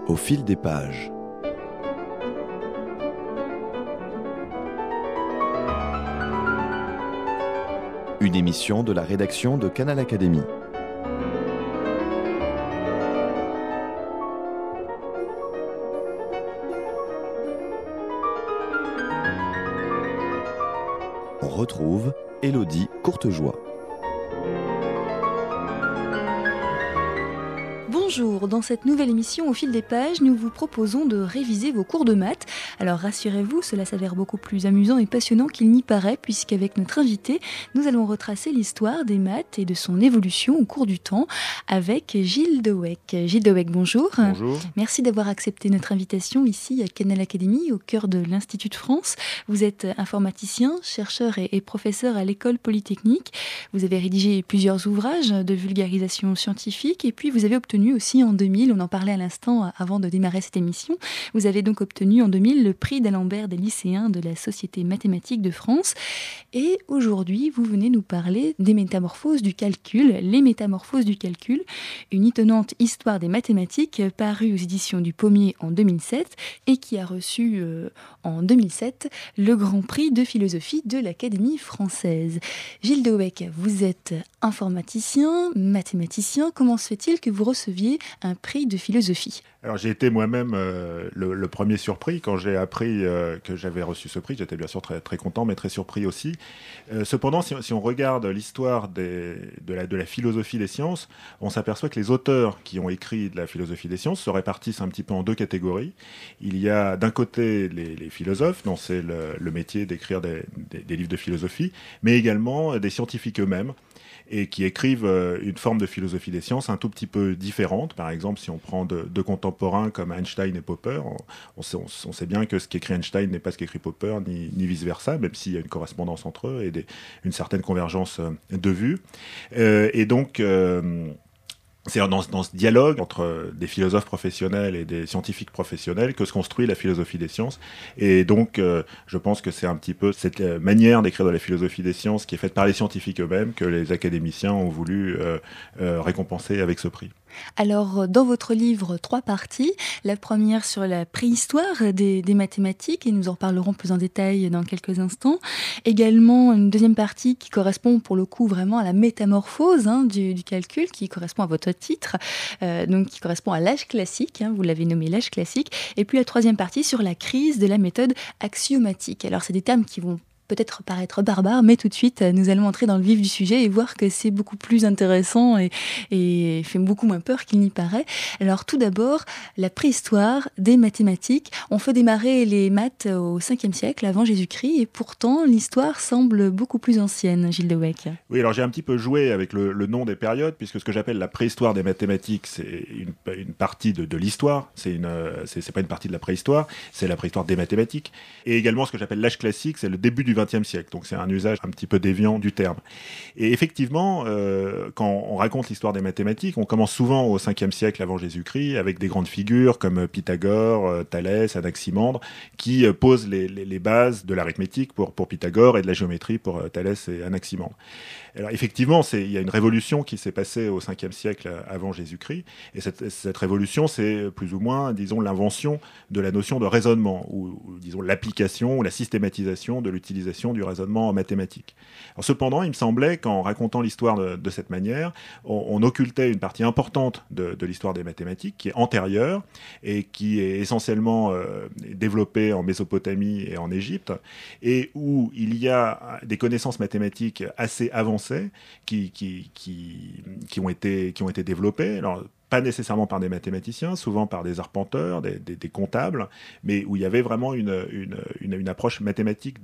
Au fil des pages. Une émission de la rédaction de Canal Académie. On retrouve Élodie Courtejoie. Bonjour, dans cette nouvelle émission Au fil des pages, nous vous proposons de réviser vos cours de maths. Alors rassurez-vous, cela s'avère beaucoup plus amusant et passionnant qu'il n'y paraît, puisqu'avec notre invité, nous allons retracer l'histoire des maths et de son évolution au cours du temps avec Gilles Deweck. Gilles Deweck, bonjour. Bonjour. Merci d'avoir accepté notre invitation ici à Canal Académie, au cœur de l'Institut de France. Vous êtes informaticien, chercheur et professeur à l'École Polytechnique. Vous avez rédigé plusieurs ouvrages de vulgarisation scientifique et puis vous avez obtenu aussi en 2000, on en parlait à l'instant avant de démarrer cette émission, vous avez donc obtenu en 2000 le prix d'Alembert des lycéens de la Société mathématique de France. Et aujourd'hui, vous venez nous parler des métamorphoses du calcul, les métamorphoses du calcul, une étonnante histoire des mathématiques parue aux éditions du Pommier en 2007 et qui a reçu en 2007 le Grand Prix de philosophie de l'Académie française. Gilles Deweck, vous êtes informaticien, mathématicien. Comment se fait-il que vous receviez un prix de philosophie ? Alors j'ai été moi-même le premier surpris quand j'ai appris que j'avais reçu ce prix. J'étais bien sûr très, très content, mais très surpris aussi. Cependant, si on regarde l'histoire de la philosophie des sciences, on s'aperçoit que les auteurs qui ont écrit de la philosophie des sciences se répartissent un petit peu en deux catégories. Il y a d'un côté les philosophes, dont c'est le métier d'écrire des livres de philosophie, mais également des scientifiques eux-mêmes, et qui écrivent une forme de philosophie des sciences un tout petit peu différente. Par exemple, si on prend deux contemporains comme Einstein et Popper, on sait bien que ce qu'écrit Einstein n'est pas ce qu'écrit Popper, ni vice-versa, même s'il y a une correspondance entre eux et une certaine convergence de vues. Et donc... c'est dans ce dialogue entre des philosophes professionnels et des scientifiques professionnels que se construit la philosophie des sciences. Et donc, je pense que c'est un petit peu cette manière d'écrire de la philosophie des sciences qui est faite par les scientifiques eux-mêmes que les académiciens ont voulu récompenser avec ce prix. Alors, dans votre livre, 3 parties. La première sur la préhistoire des mathématiques, et nous en parlerons plus en détail dans quelques instants. Également, une deuxième partie qui correspond pour le coup vraiment à la métamorphose du calcul, qui correspond à votre titre, donc qui correspond à l'âge classique, vous l'avez nommé l'âge classique. Et puis la troisième partie sur la crise de la méthode axiomatique. Alors, c'est des termes qui vont peut-être paraître barbare, mais tout de suite, nous allons entrer dans le vif du sujet et voir que c'est beaucoup plus intéressant et fait beaucoup moins peur qu'il n'y paraît. Alors tout d'abord, la préhistoire des mathématiques. On fait démarrer les maths au 5e siècle avant Jésus-Christ et pourtant l'histoire semble beaucoup plus ancienne, Gilles Deweck. Oui, alors j'ai un petit peu joué avec le nom des périodes, puisque ce que j'appelle la préhistoire des mathématiques, c'est une partie de l'histoire, c'est pas une partie de la préhistoire, c'est la préhistoire des mathématiques. Et également ce que j'appelle l'âge classique, c'est le début du XXe siècle, donc c'est un usage un petit peu déviant du terme. Et effectivement, quand on raconte l'histoire des mathématiques, on commence souvent au 5e siècle avant Jésus-Christ, avec des grandes figures comme Pythagore, Thalès, Anaximandre, qui posent les bases de l'arithmétique pour Pythagore et de la géométrie pour Thalès et Anaximandre. Alors effectivement, il y a une révolution qui s'est passée au 5e siècle avant Jésus-Christ, et cette révolution, c'est plus ou moins, disons, l'invention de la notion de raisonnement, ou disons l'application ou la systématisation de l'utilisation du raisonnement en mathématiques. Alors, cependant, il me semblait qu'en racontant l'histoire de cette manière, on occultait une partie importante de l'histoire des mathématiques qui est antérieure et qui est essentiellement développée en Mésopotamie et en Égypte, et où il y a des connaissances mathématiques assez avancées qui ont été développées. Alors, pas nécessairement par des mathématiciens, souvent par des arpenteurs, des comptables, mais où il y avait vraiment une approche mathématique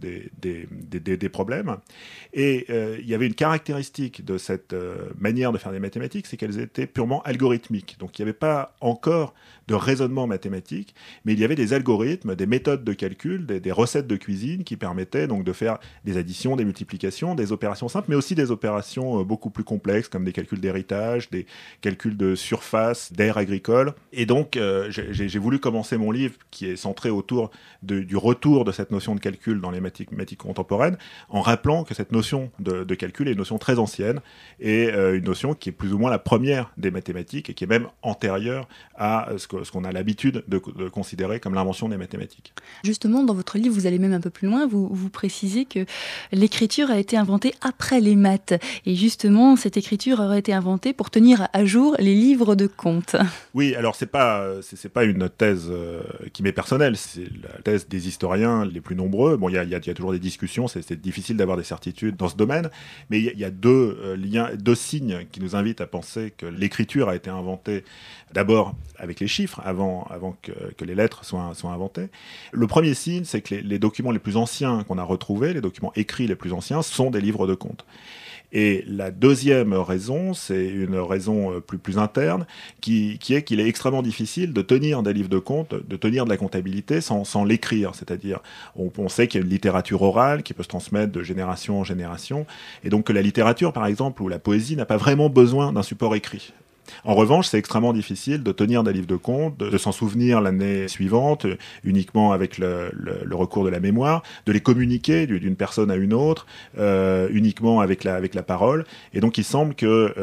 des problèmes. Et il y avait une caractéristique de cette manière de faire des mathématiques, c'est qu'elles étaient purement algorithmiques. Donc il n'y avait pas encore de raisonnement mathématique, mais il y avait des algorithmes, des méthodes de calcul, des recettes de cuisine qui permettaient donc de faire des additions, des multiplications, des opérations simples, mais aussi des opérations beaucoup plus complexes, comme des calculs d'héritage, des calculs de surface, surface, d'aires agricoles. Et donc, j'ai voulu commencer mon livre, qui est centré autour du retour de cette notion de calcul dans les mathématiques contemporaines, en rappelant que cette notion de calcul est une notion très ancienne et une notion qui est plus ou moins la première des mathématiques et qui est même antérieure à ce qu'on a l'habitude de considérer comme l'invention des mathématiques. Justement, dans votre livre, vous allez même un peu plus loin, vous précisez que l'écriture a été inventée après les maths. Et justement, cette écriture aurait été inventée pour tenir à jour les livres de comptes. Oui, alors c'est pas une thèse qui m'est personnelle, c'est la thèse des historiens les plus nombreux. Bon, il y a toujours des discussions, c'est difficile d'avoir des certitudes dans ce domaine, mais il y a deux signes qui nous invitent à penser que l'écriture a été inventée d'abord avec les chiffres, avant que les lettres soient inventées. Le premier signe, c'est que les documents les plus anciens qu'on a retrouvés, les documents écrits les plus anciens, sont des livres de comptes. Et la deuxième raison, c'est une raison plus interne, qui est qu'il est extrêmement difficile de tenir des livres de comptes, de tenir de la comptabilité sans l'écrire. C'est-à-dire, on sait qu'il y a une littérature orale qui peut se transmettre de génération en génération, et donc que la littérature, par exemple, ou la poésie n'a pas vraiment besoin d'un support écrit. En revanche, c'est extrêmement difficile de tenir des livres de comptes, de s'en souvenir l'année suivante, uniquement avec le recours de la mémoire, de les communiquer d'une personne à une autre, uniquement avec la parole. Et donc, il semble que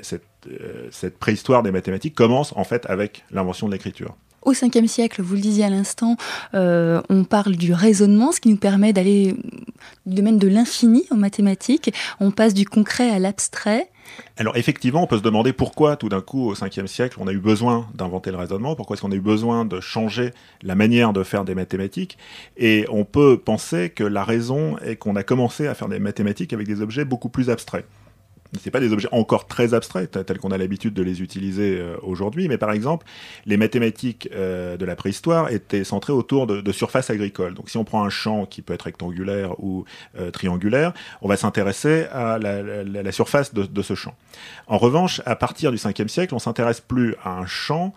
cette préhistoire des mathématiques commence en fait avec l'invention de l'écriture. Au 5e siècle, vous le disiez à l'instant, on parle du raisonnement, ce qui nous permet d'aller du domaine de l'infini en mathématiques. On passe du concret à l'abstrait. Alors effectivement, on peut se demander pourquoi tout d'un coup, au 5e siècle, on a eu besoin d'inventer le raisonnement, pourquoi est-ce qu'on a eu besoin de changer la manière de faire des mathématiques, et on peut penser que la raison est qu'on a commencé à faire des mathématiques avec des objets beaucoup plus abstraits. Ce pas des objets encore très abstraits, tels qu'on a l'habitude de les utiliser aujourd'hui, mais par exemple, les mathématiques de la préhistoire étaient centrées autour de surfaces agricoles. Donc si on prend un champ qui peut être rectangulaire ou triangulaire, on va s'intéresser à la surface de ce champ. En revanche, à partir du 5e siècle, on s'intéresse plus à un champ,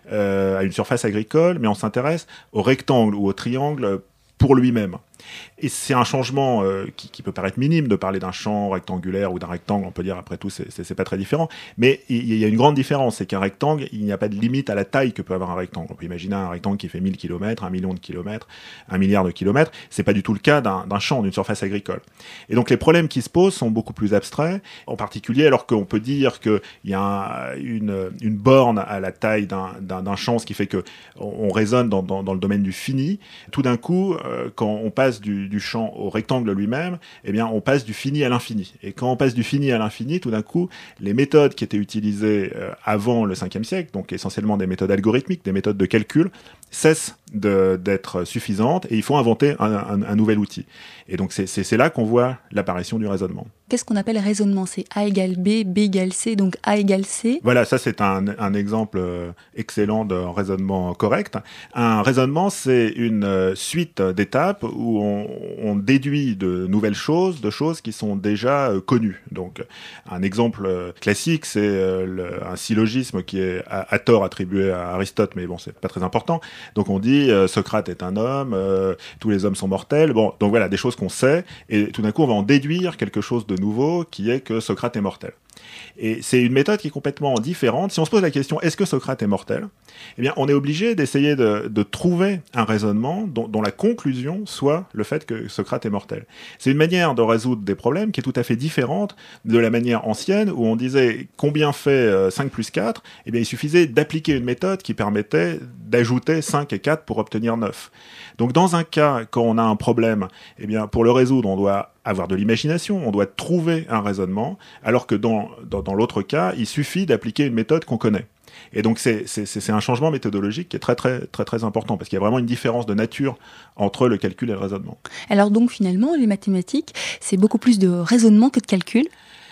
à une surface agricole, mais on s'intéresse au rectangle ou au triangle pour lui-même. Et c'est un changement qui peut paraître minime de parler d'un champ rectangulaire ou d'un rectangle, on peut dire après tout c'est pas très différent, mais il y a une grande différence, c'est qu'un rectangle, il n'y a pas de limite à la taille que peut avoir un rectangle. On peut imaginer un rectangle qui fait 1000 km, 1 million de kilomètres, 1 milliard de kilomètres, c'est pas du tout le cas d'un champ, d'une surface agricole. Et donc les problèmes qui se posent sont beaucoup plus abstraits, en particulier alors qu'on peut dire qu'il y a une borne à la taille d'un champ, ce qui fait qu'on raisonne dans le domaine du fini. Tout d'un coup, quand on passe du champ au rectangle lui-même, eh bien, on passe du fini à l'infini. Et quand on passe du fini à l'infini, tout d'un coup, les méthodes qui étaient utilisées avant le 5e siècle, donc essentiellement des méthodes algorithmiques, des méthodes de calcul, cessent d'être suffisantes et il faut inventer un nouvel outil. Et donc, c'est là qu'on voit l'apparition du raisonnement. Qu'est-ce qu'on appelle raisonnement ? C'est A égale B, B égale C, donc A égale C. Voilà, ça c'est un exemple excellent de raisonnement correct. Un raisonnement, c'est une suite d'étapes où on déduit de nouvelles choses, de choses qui sont déjà connues. Donc, un exemple classique, c'est un syllogisme qui est à tort attribué à Aristote, mais bon, c'est pas très important. Donc, on dit Socrate est un homme, tous les hommes sont mortels. Bon, donc voilà, des choses qu'on sait, et tout d'un coup, on va en déduire quelque chose de nouveau, qui est que Socrate est mortel. Et c'est une méthode qui est complètement différente. Si on se pose la question, est-ce que Socrate est mortel ? Eh bien, on est obligé d'essayer de trouver un raisonnement dont la conclusion soit le fait que Socrate est mortel. C'est une manière de résoudre des problèmes qui est tout à fait différente de la manière ancienne où on disait combien fait 5 plus 4 ? Eh bien, il suffisait d'appliquer une méthode qui permettait d'ajouter 5 et 4 pour obtenir 9. Donc, dans un cas, quand on a un problème, eh bien, pour le résoudre, on doit avoir de l'imagination, on doit trouver un raisonnement, alors que dans l'autre cas, il suffit d'appliquer une méthode qu'on connaît. Et donc c'est un changement méthodologique qui est très très très très important parce qu'il y a vraiment une différence de nature entre le calcul et le raisonnement. Alors donc finalement, les mathématiques, c'est beaucoup plus de raisonnement que de calcul.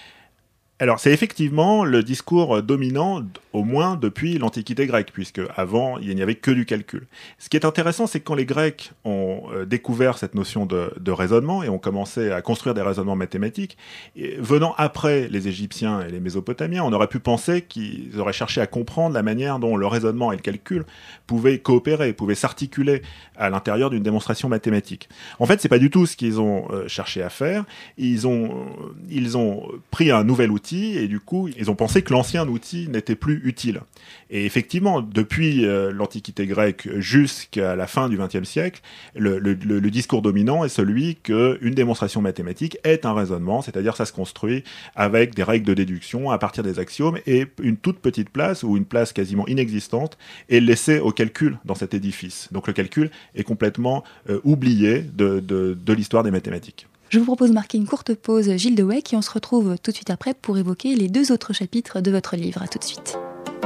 Alors, c'est effectivement le discours dominant, au moins depuis l'Antiquité grecque, puisque avant il n'y avait que du calcul. Ce qui est intéressant, c'est que quand les Grecs ont découvert cette notion de raisonnement et ont commencé à construire des raisonnements mathématiques, venant après les Égyptiens et les Mésopotamiens, on aurait pu penser qu'ils auraient cherché à comprendre la manière dont le raisonnement et le calcul pouvaient coopérer, pouvaient s'articuler à l'intérieur d'une démonstration mathématique. En fait, c'est pas du tout ce qu'ils ont cherché à faire. Ils ont pris un nouvel outil outil, et du coup, ils ont pensé que l'ancien outil n'était plus utile. Et effectivement, depuis l'Antiquité grecque jusqu'à la fin du XXe siècle, le discours dominant est celui qu'une démonstration mathématique est un raisonnement, c'est-à-dire ça se construit avec des règles de déduction à partir des axiomes, et une toute petite place, ou une place quasiment inexistante, est laissée au calcul dans cet édifice. Donc le calcul est complètement oublié de l'histoire des mathématiques. Je vous propose de marquer une courte pause, Gilles Dewecq, et on se retrouve tout de suite après pour évoquer les 2 autres chapitres de votre livre. À tout de suite.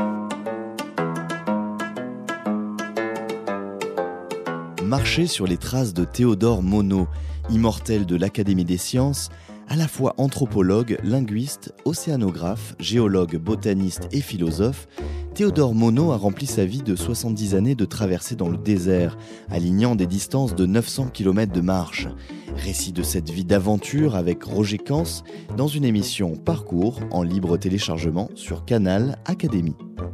Marcher sur les traces de Théodore Monod, immortel de l'Académie des sciences, à la fois anthropologue, linguiste, océanographe, géologue, botaniste et philosophe, Théodore Monod a rempli sa vie de 70 années de traversée dans le désert, alignant des distances de 900 km de marche. Récit de cette vie d'aventure avec Roger Cans dans une émission Parcours en libre téléchargement sur Canal Académie.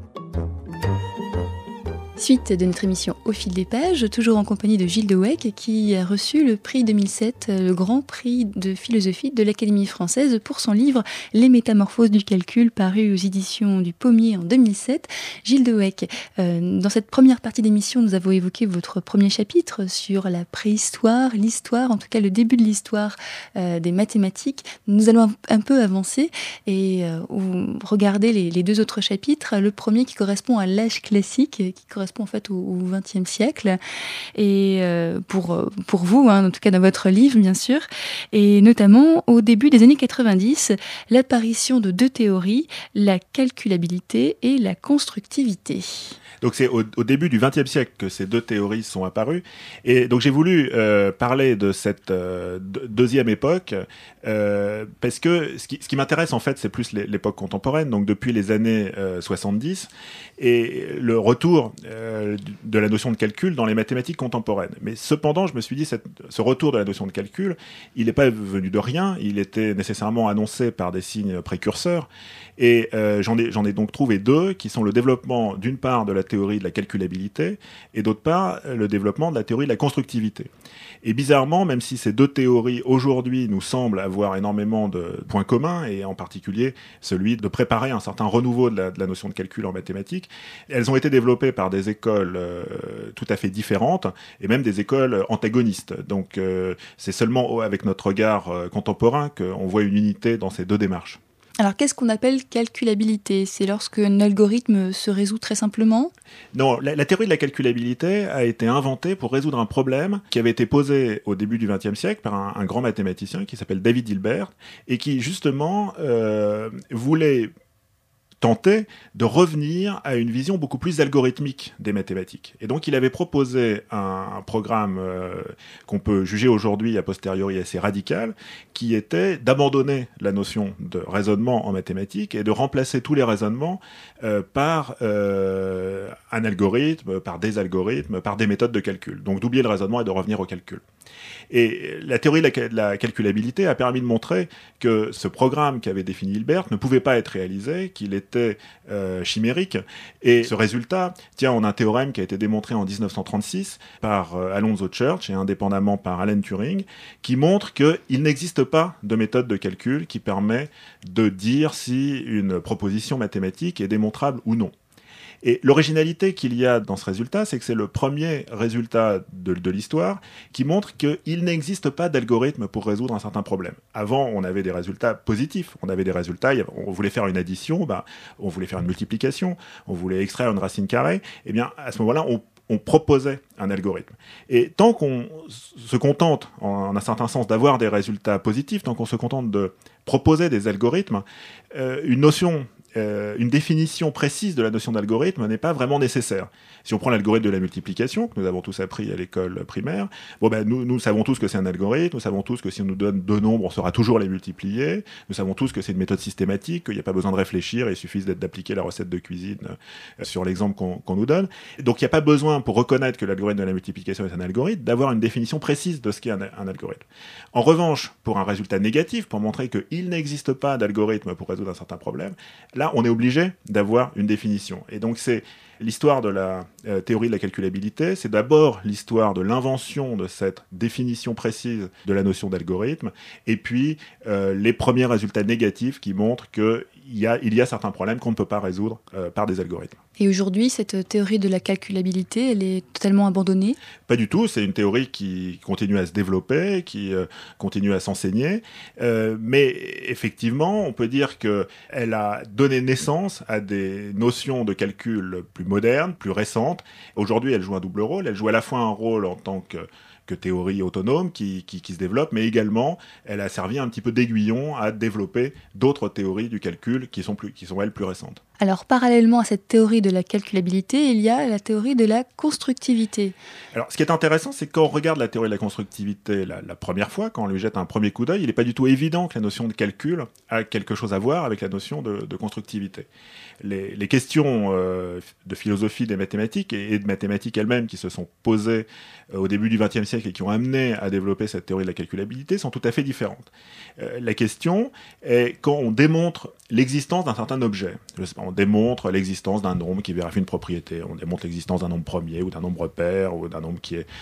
Suite de notre émission Au fil des pages, toujours en compagnie de Gilles Dewecq, qui a reçu le prix 2007, le grand prix de philosophie de l'Académie française pour son livre Les métamorphoses du calcul, paru aux éditions du Pommier en 2007. Gilles Dewecq, dans cette première partie d'émission, nous avons évoqué votre premier chapitre sur la préhistoire, l'histoire, en tout cas le début de l'histoire des mathématiques. Nous allons un peu avancer et regarder les 2 autres chapitres. Le premier qui correspond à l'âge classique, qui correspond en fait au XXe siècle, et pour vous, en tout cas dans votre livre bien sûr, et notamment au début des années 90, l'apparition de 2 théories, la calculabilité et la constructivité. Donc c'est au début du XXe siècle que ces 2 théories sont apparues. Et donc j'ai voulu parler de cette deuxième époque parce que ce qui m'intéresse en fait, c'est plus l'époque contemporaine, donc depuis les années 70, et le retour de la notion de calcul dans les mathématiques contemporaines. Mais cependant, je me suis dit, ce retour de la notion de calcul, il n'est pas venu de rien, il était nécessairement annoncé par des signes précurseurs. Et j'en ai donc trouvé 2 qui sont le développement d'une part de la théorie de la calculabilité et d'autre part le développement de la théorie de la constructivité. Et bizarrement, même si ces 2 théories aujourd'hui nous semblent avoir énormément de points communs, et en particulier celui de préparer un certain renouveau de la notion de calcul en mathématiques, elles ont été développées par des écoles tout à fait différentes et même des écoles antagonistes. Donc c'est seulement avec notre regard contemporain qu'on voit une unité dans ces 2 démarches. Alors, qu'est-ce qu'on appelle calculabilité ? C'est lorsque un algorithme se résout très simplement ? Non, la théorie de la calculabilité a été inventée pour résoudre un problème qui avait été posé au début du XXe siècle par un grand mathématicien qui s'appelle David Hilbert, et qui justement voulait tenter de revenir à une vision beaucoup plus algorithmique des mathématiques. Et donc il avait proposé un programme qu'on peut juger aujourd'hui a posteriori assez radical, qui était d'abandonner la notion de raisonnement en mathématiques et de remplacer tous les raisonnements par un algorithme, par des algorithmes, par des méthodes de calcul. Donc d'oublier le raisonnement et de revenir au calcul. Et la théorie de la calculabilité a permis de montrer que ce programme qu'avait défini Hilbert ne pouvait pas être réalisé, qu'il était chimérique. Et ce résultat tient en un théorème qui a été démontré en 1936 par Alonzo Church et indépendamment par Alan Turing, qui montre qu'il n'existe pas de méthode de calcul qui permet de dire si une proposition mathématique est démontrable ou non. Et l'originalité qu'il y a dans ce résultat, c'est que c'est le premier résultat de l'histoire qui montre qu'il n'existe pas d'algorithme pour résoudre un certain problème. Avant, on avait des résultats positifs. On avait des résultats, on voulait faire une addition, on voulait faire une multiplication, on voulait extraire une racine carrée. Eh bien, à ce moment-là, on proposait un algorithme. Et tant qu'on se contente, en un certain sens, d'avoir des résultats positifs, tant qu'on se contente de proposer des algorithmes, une définition précise de la notion d'algorithme n'est pas vraiment nécessaire. Si on prend l'algorithme de la multiplication, que nous avons tous appris à l'école primaire, nous savons tous que c'est un algorithme, nous savons tous que si on nous donne 2 nombres, on saura toujours les multiplier, nous savons tous que c'est une méthode systématique, qu'il n'y a pas besoin de réfléchir, il suffit d'appliquer la recette de cuisine sur l'exemple qu'on nous donne. Donc il n'y a pas besoin, pour reconnaître que l'algorithme de la multiplication est un algorithme, d'avoir une définition précise de ce qu'est un algorithme. En revanche, pour un résultat négatif, pour montrer qu'il n'existe pas d'algorithme pour résoudre un certain problème, là, on est obligé d'avoir une définition. Et donc, c'est L'histoire de la théorie de la calculabilité, c'est d'abord l'histoire de l'invention de cette définition précise de la notion d'algorithme, et puis les premiers résultats négatifs qui montrent qu'il y a certains problèmes qu'on ne peut pas résoudre par des algorithmes. Et aujourd'hui, cette théorie de la calculabilité, elle est totalement abandonnée ? Pas du tout, c'est une théorie qui continue à se développer, qui continue à s'enseigner, mais effectivement, on peut dire qu'elle a donné naissance à des notions de calcul plus modernes, plus récentes. Aujourd'hui, elle joue un double rôle, elle joue à la fois un rôle en tant que théorie autonome qui se développe, mais également, elle a servi un petit peu d'aiguillon à développer d'autres théories du calcul qui sont elles, plus récentes. Alors, parallèlement à cette théorie de la calculabilité, il y a la théorie de la constructivité. Alors, ce qui est intéressant, c'est que quand on regarde la théorie de la constructivité la première fois, quand on lui jette un premier coup d'œil, il n'est pas du tout évident que la notion de calcul a quelque chose à voir avec la notion de constructivité. Les questions de philosophie des mathématiques et de mathématiques elles-mêmes qui se sont posées au début du XXe siècle et qui ont amené à développer cette théorie de la calculabilité sont tout à fait différentes. La question est quand on démontre l'existence d'un certain objet. Je sais pas, on démontre l'existence d'un nombre qui vérifie une propriété, on démontre l'existence d'un nombre premier ou d'un nombre pair ou d'un nombre qui est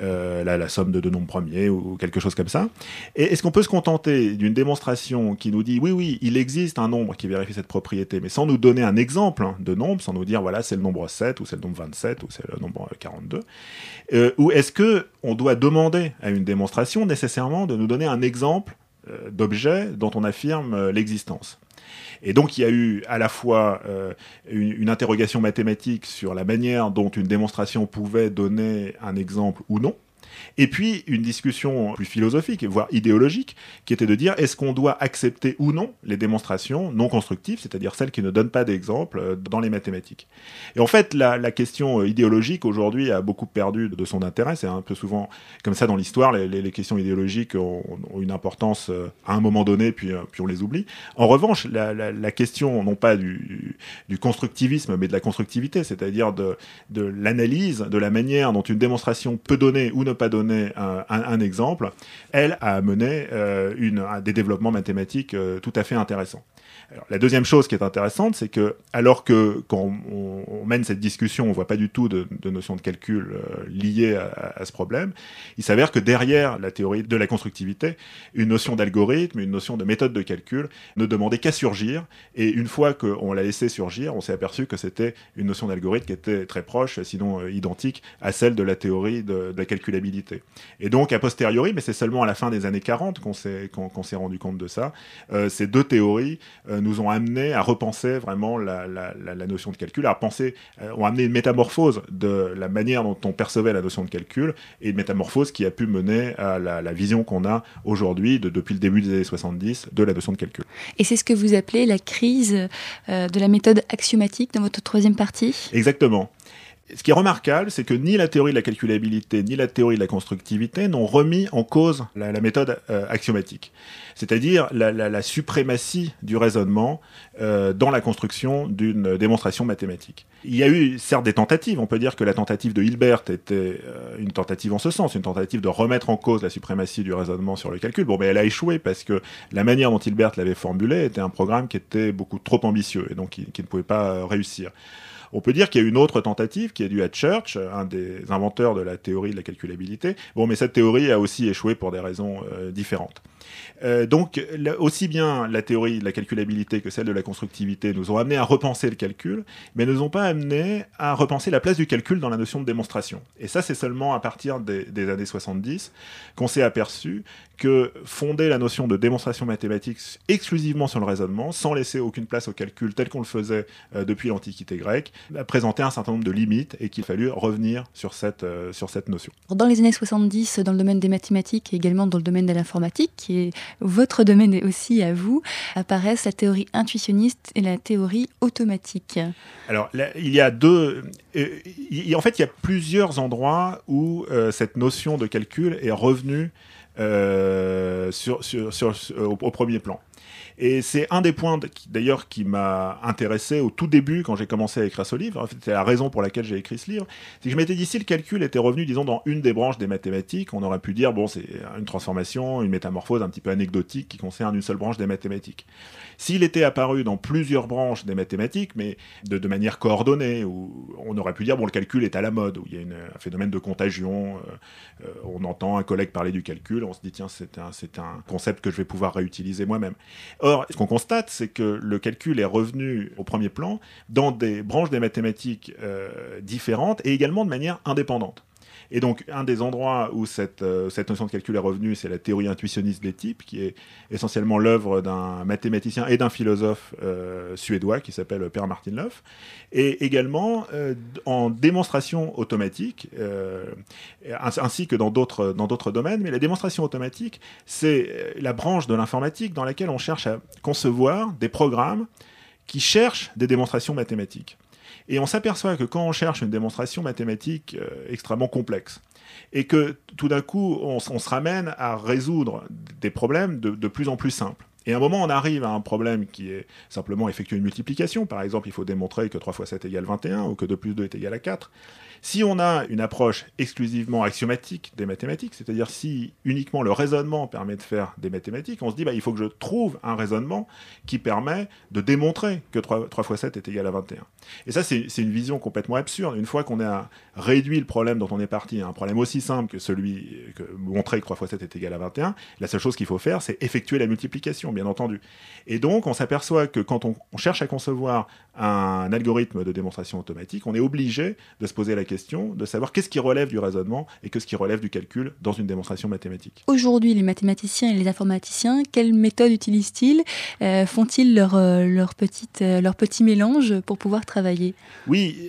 la somme de deux nombres premiers ou quelque chose comme ça. Et est-ce qu'on peut se contenter d'une démonstration qui nous dit oui, il existe un nombre qui vérifie cette propriété, mais sans nous donner un exemple de nombre, sans nous dire voilà c'est le nombre 7 ou c'est le nombre 27 ou c'est le nombre 42, ou est-ce qu'on doit demander à une démonstration nécessairement de nous donner un exemple d'objet dont on affirme l'existence? Et donc il y a eu à la fois une interrogation mathématique sur la manière dont une démonstration pouvait donner un exemple ou non, et puis une discussion plus philosophique, voire idéologique, qui était de dire est-ce qu'on doit accepter ou non les démonstrations non constructives, c'est-à-dire celles qui ne donnent pas d'exemple dans les mathématiques. Et en fait, la question idéologique aujourd'hui a beaucoup perdu de son intérêt. C'est un peu souvent comme ça dans l'histoire, les questions idéologiques ont une importance à un moment donné, puis on les oublie. En revanche, la question non pas du constructivisme, mais de la constructivité, c'est-à-dire de l'analyse, de la manière dont une démonstration peut donner ou ne pas donner un exemple, elle a amené des développements mathématiques tout à fait intéressants. Alors, la deuxième chose qui est intéressante, c'est que alors que quand on mène cette discussion, on ne voit pas du tout de notion de calcul liée à ce problème, il s'avère que derrière la théorie de la constructivité, une notion d'algorithme, une notion de méthode de calcul ne demandait qu'à surgir, et une fois qu'on l'a laissé surgir, on s'est aperçu que c'était une notion d'algorithme qui était très proche, sinon identique, à celle de la théorie de la calculabilité. Et donc, a posteriori, mais c'est seulement à la fin des années 40 qu'on s'est rendu compte de ça, ces deux théories nous ont amené à repenser vraiment la notion de calcul, ont amené une métamorphose de la manière dont on percevait la notion de calcul, et une métamorphose qui a pu mener à la vision qu'on a aujourd'hui, depuis le début des années 70, de la notion de calcul. Et c'est ce que vous appelez la crise de la méthode axiomatique dans votre troisième partie ? Exactement. Ce qui est remarquable, c'est que ni la théorie de la calculabilité, ni la théorie de la constructivité n'ont remis en cause la méthode axiomatique. C'est-à-dire la suprématie du raisonnement dans la construction d'une démonstration mathématique. Il y a eu certes des tentatives, on peut dire que la tentative de Hilbert était une tentative en ce sens, une tentative de remettre en cause la suprématie du raisonnement sur le calcul. Bon, mais elle a échoué parce que la manière dont Hilbert l'avait formulé était un programme qui était beaucoup trop ambitieux et donc qui ne pouvait pas réussir. On peut dire qu'il y a une autre tentative qui est due à Church, un des inventeurs de la théorie de la calculabilité. Bon, mais cette théorie a aussi échoué pour des raisons différentes. Donc, aussi bien la théorie de la calculabilité que celle de la constructivité nous ont amené à repenser le calcul, mais ne nous ont pas amené à repenser la place du calcul dans la notion de démonstration. Et ça, c'est seulement à partir des années 70 qu'on s'est aperçu que fonder la notion de démonstration mathématique exclusivement sur le raisonnement, sans laisser aucune place au calcul tel qu'on le faisait depuis l'Antiquité grecque, présentait un certain nombre de limites et qu'il fallut revenir sur cette notion. Dans les années 70, dans le domaine des mathématiques et également dans le domaine de l'informatique, qui est votre domaine aussi à vous, apparaissent la théorie intuitionniste et la théorie automatique. Alors, là, il y a en fait, il y a plusieurs endroits où cette notion de calcul est revenue au premier plan. Et c'est un des points d'ailleurs qui m'a intéressé au tout début quand j'ai commencé à écrire ce livre. En fait, c'est la raison pour laquelle j'ai écrit ce livre. C'est que je m'étais dit, si le calcul était revenu, disons, dans une des branches des mathématiques, on aurait pu dire, bon, c'est une transformation, une métamorphose un petit peu anecdotique qui concerne une seule branche des mathématiques. S'il était apparu dans plusieurs branches des mathématiques, mais de manière coordonnée, où on aurait pu dire, bon, le calcul est à la mode, où il y a un phénomène de contagion, on entend un collègue parler du calcul, on se dit, tiens, c'est un concept que je vais pouvoir réutiliser moi-même. Or, ce qu'on constate, c'est que le calcul est revenu au premier plan dans des branches des mathématiques différentes et également de manière indépendante. Et donc, un des endroits où cette notion de calcul est revenue, c'est la théorie intuitionniste des types, qui est essentiellement l'œuvre d'un mathématicien et d'un philosophe suédois qui s'appelle Per Martin Löf, et également en démonstration automatique, ainsi que dans d'autres domaines. Mais la démonstration automatique, c'est la branche de l'informatique dans laquelle on cherche à concevoir des programmes qui cherchent des démonstrations mathématiques. Et on s'aperçoit que quand on cherche une démonstration mathématique extrêmement complexe, et que tout d'un coup, on se ramène à résoudre des problèmes de plus en plus simples. Et à un moment, on arrive à un problème qui est simplement effectuer une multiplication. Par exemple, il faut démontrer que 3 fois 7 égale 21, ou que 2 plus 2 est égal à 4. Si on a une approche exclusivement axiomatique des mathématiques, c'est-à-dire si uniquement le raisonnement permet de faire des mathématiques, on se dit, il faut que je trouve un raisonnement qui permet de démontrer que 3 fois 7 est égal à 21. Et ça, c'est une vision complètement absurde. Une fois qu'on a réduit le problème dont on est parti à un problème aussi simple que celui que montrer que 3 fois 7 est égal à 21, la seule chose qu'il faut faire, c'est effectuer la multiplication, bien entendu. Et donc, on s'aperçoit que quand on cherche à concevoir un algorithme de démonstration automatique, on est obligé de se poser la question de savoir qu'est-ce qui relève du raisonnement et qu'est-ce qui relève du calcul dans une démonstration mathématique. Aujourd'hui, les mathématiciens et les informaticiens, quelles méthodes utilisent-ils ? Font-ils leur petit mélange pour pouvoir travailler ? Oui.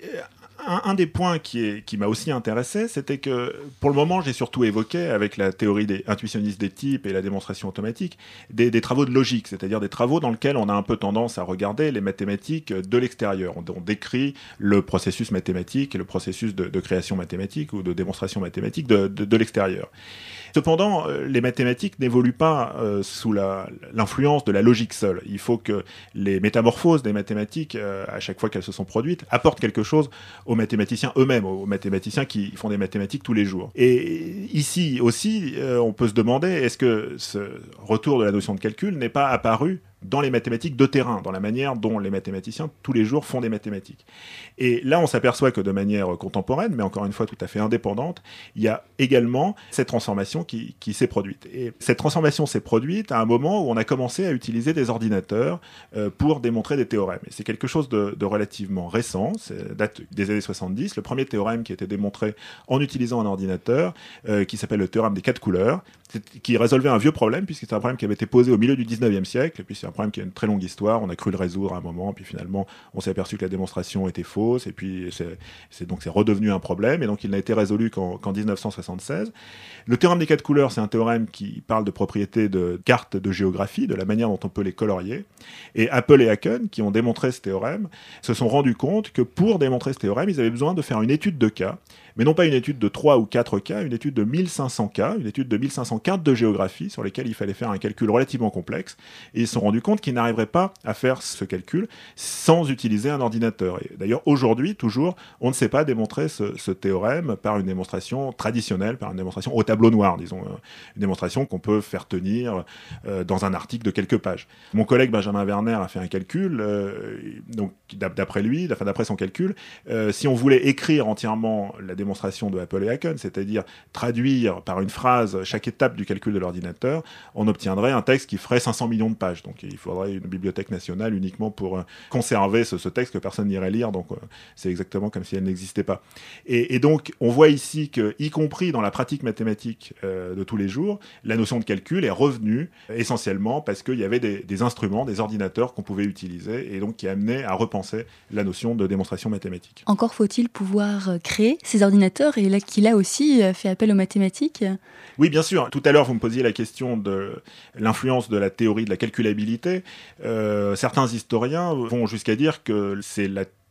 Un des points qui m'a aussi intéressé, c'était que, pour le moment, j'ai surtout évoqué, avec la théorie intuitionniste des types et la démonstration automatique, des travaux de logique, c'est-à-dire des travaux dans lesquels on a un peu tendance à regarder les mathématiques de l'extérieur. On décrit le processus mathématique et le processus de création mathématique ou de démonstration mathématique de l'extérieur. Cependant, les mathématiques n'évoluent pas sous l'influence de la logique seule. Il faut que les métamorphoses des mathématiques, à chaque fois qu'elles se sont produites, apportent quelque chose aux mathématiciens eux-mêmes, aux mathématiciens qui font des mathématiques tous les jours. Et ici aussi, on peut se demander, est-ce que ce retour de la notion de calcul n'est pas apparu dans les mathématiques de terrain, dans la manière dont les mathématiciens, tous les jours, font des mathématiques. Et là, on s'aperçoit que de manière contemporaine, mais encore une fois tout à fait indépendante, il y a également cette transformation qui s'est produite. Et cette transformation s'est produite à un moment où on a commencé à utiliser des ordinateurs pour démontrer des théorèmes. Et c'est quelque chose de relativement récent, ça date des années 70. Le premier théorème qui a été démontré en utilisant un ordinateur, qui s'appelle le théorème des 4 couleurs, qui résolvait un vieux problème, puisque c'est un problème qui avait été posé au milieu du 19e siècle, et puis c'est un problème qui a une très longue histoire, on a cru le résoudre à un moment, puis finalement on s'est aperçu que la démonstration était fausse, et puis c'est redevenu un problème, et donc il n'a été résolu qu'en 1976. Le théorème des 4 couleurs, c'est un théorème qui parle de propriétés de cartes de géographie, de la manière dont on peut les colorier, et Apple et Haken, qui ont démontré ce théorème, se sont rendus compte que pour démontrer ce théorème, ils avaient besoin de faire une étude de cas, mais non pas une étude de 3 ou 4 cas, une étude de 1500 cas, une étude de 1500 cartes de géographie sur lesquelles il fallait faire un calcul relativement complexe, et ils se sont rendus compte qu'ils n'arriveraient pas à faire ce calcul sans utiliser un ordinateur. Et d'ailleurs, aujourd'hui, toujours, on ne sait pas démontrer ce théorème par une démonstration traditionnelle, par une démonstration au tableau noir, disons, une démonstration qu'on peut faire tenir dans un article de quelques pages. Mon collègue Benjamin Werner a fait un calcul, donc d'après lui, d'après son calcul, si on voulait écrire entièrement la démonstration de Apple et Haken, c'est-à-dire traduire par une phrase chaque étape du calcul de l'ordinateur, on obtiendrait un texte qui ferait 500 millions de pages. Donc il faudrait une bibliothèque nationale uniquement pour conserver ce texte que personne n'irait lire, donc c'est exactement comme si elle n'existait pas. Et donc on voit ici que, y compris dans la pratique mathématique de tous les jours, la notion de calcul est revenue essentiellement parce qu'il y avait des instruments, des ordinateurs qu'on pouvait utiliser, et donc qui amenaient à repenser la notion de démonstration mathématique. Encore faut-il pouvoir créer ces ordinateurs, et là qu'il a aussi fait appel aux mathématiques. Oui, bien sûr. Tout à l'heure, vous me posiez la question de l'influence de la théorie de la calculabilité. Certains historiens vont jusqu'à dire que c'est la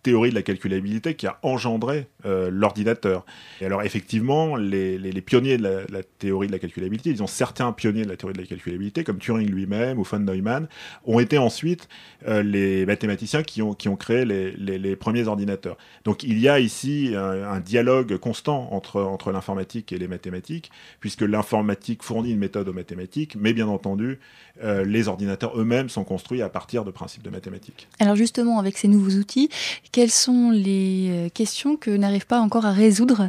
théorie de la calculabilité qui a engendré l'ordinateur. Et alors effectivement, les pionniers de la théorie de la calculabilité, disons certains pionniers de la théorie de la calculabilité, comme Turing lui-même ou von Neumann, ont été ensuite les mathématiciens qui ont créé les premiers ordinateurs. Donc il y a ici un dialogue constant entre l'informatique et les mathématiques, puisque l'informatique fournit une méthode aux mathématiques, mais bien entendu, les ordinateurs eux-mêmes sont construits à partir de principes de mathématiques. Alors justement, avec ces nouveaux outils, quelles sont les questions que n'arrivent pas encore à résoudre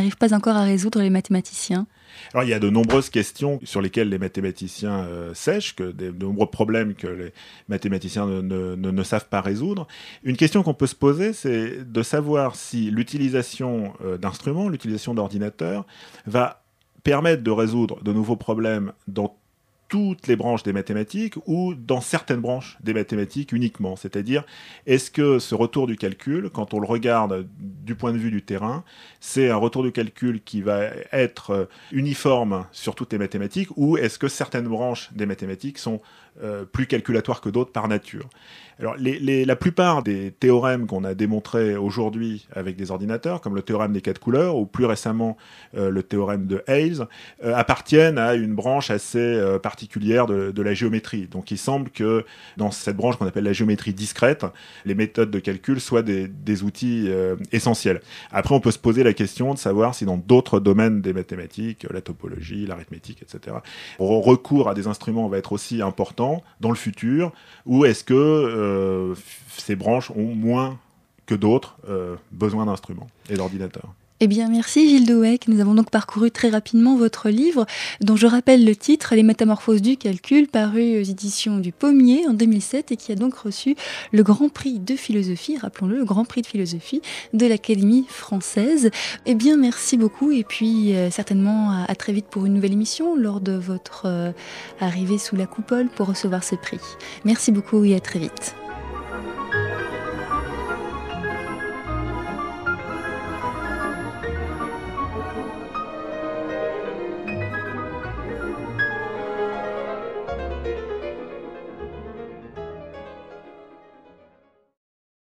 les mathématiciens ? Alors, il y a de nombreuses questions sur lesquelles les mathématiciens sèchent, de nombreux problèmes que les mathématiciens ne savent pas résoudre. Une question qu'on peut se poser, c'est de savoir si l'utilisation d'instruments, l'utilisation d'ordinateurs, va permettre de résoudre de nouveaux problèmes dans toutes les branches des mathématiques ou dans certaines branches des mathématiques uniquement. C'est-à-dire, est-ce que ce retour du calcul, quand on le regarde du point de vue du terrain, c'est un retour du calcul qui va être uniforme sur toutes les mathématiques, ou est-ce que certaines branches des mathématiques sont plus calculatoires que d'autres par nature ? Alors, la plupart des théorèmes qu'on a démontrés aujourd'hui avec des ordinateurs, comme le théorème des 4 couleurs, ou plus récemment le théorème de Hales, appartiennent à une branche assez particulière de la géométrie. Donc il semble que dans cette branche qu'on appelle la géométrie discrète, les méthodes de calcul soient des outils essentiels. Après, on peut se poser la question de savoir si dans d'autres domaines des mathématiques, la topologie, l'arithmétique, etc., le recours à des instruments va être aussi important dans le futur, ou est-ce que ces branches ont moins que d'autres besoin d'instruments et d'ordinateurs. Eh bien, merci Gilles Douek. Nous avons donc parcouru très rapidement votre livre, dont je rappelle le titre, Les métamorphoses du calcul, paru aux éditions du Pommier en 2007 et qui a donc reçu le Grand Prix de philosophie, rappelons-le, le Grand Prix de philosophie de l'Académie française. Eh bien, merci beaucoup et puis certainement à très vite pour une nouvelle émission lors de votre arrivée sous la coupole pour recevoir ce prix. Merci beaucoup et à très vite.